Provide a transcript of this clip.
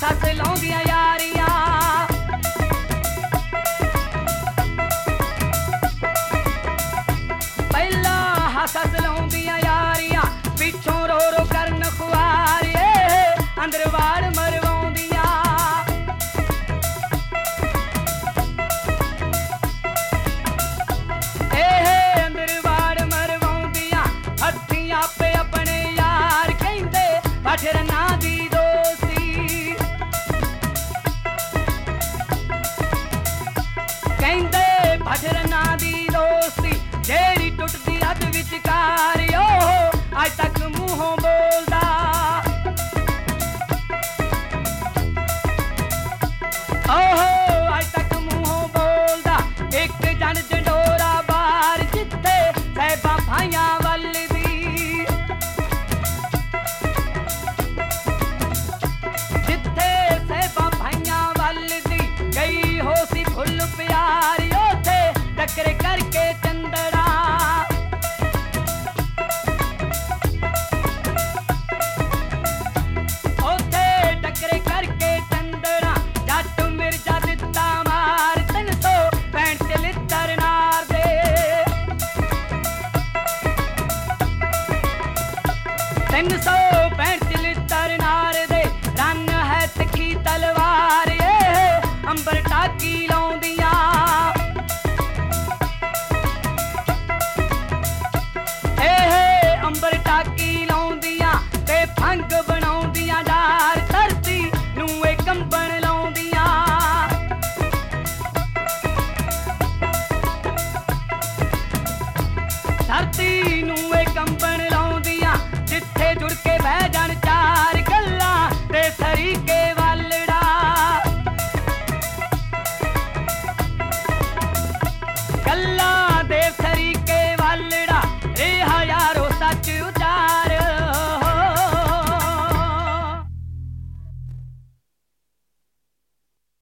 हस लाउंदियां यारियां पहला हस लाउंदियां यारियां पिछों रो रो करन खुआरे अंदर वाड़ मरवाउंदियां अंदर वाड़ मरवाउंदियां हथी आपे अपने यार कहंदे भठरना दी दोस्ती कहंदे भठरना दी दोस्ती जेड़ी टुटदी अध विचकार अज तक मुंहों बोल